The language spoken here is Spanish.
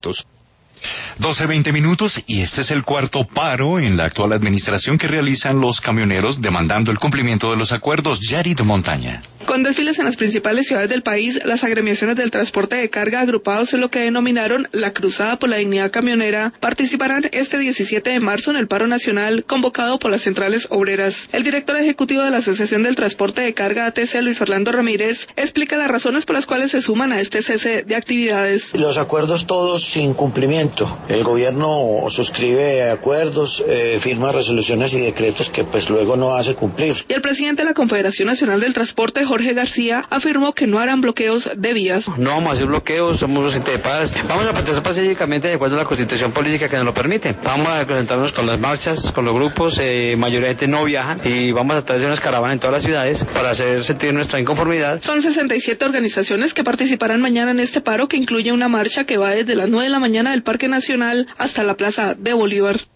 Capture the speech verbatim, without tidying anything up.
doce veinte minutos y este es el cuarto paro en la actual administración que realizan los camioneros demandando el cumplimiento de los acuerdos. Yari de Montaña. Con desfiles en las principales ciudades del país, las agremiaciones del transporte de carga agrupados en lo que denominaron la Cruzada por la Dignidad Camionera participarán este diecisiete de marzo en el paro nacional convocado por las centrales obreras. El director ejecutivo de la Asociación del Transporte de Carga A T C, Luis Orlando Ramírez, explica las razones por las cuales se suman a este cese de actividades. Los acuerdos todos sin cumplimiento. El gobierno suscribe acuerdos, eh, firma resoluciones y decretos que pues luego no hace cumplir. Y el presidente de la Confederación Nacional del Transporte, Jorge García, afirmó que no harán bloqueos de vías. No vamos a hacer bloqueos, somos gente de paz. Vamos a participar pacíficamente de acuerdo a la Constitución política que nos lo permite. Vamos a presentarnos con las marchas, con los grupos, eh, mayormente no viajan y vamos a traer unas caravanas en todas las ciudades para hacer sentir nuestra inconformidad. Son sesenta y siete organizaciones que participarán mañana en este paro que incluye una marcha que va desde las nueve de la mañana del Parque Nacional hasta la Plaza de Bolívar.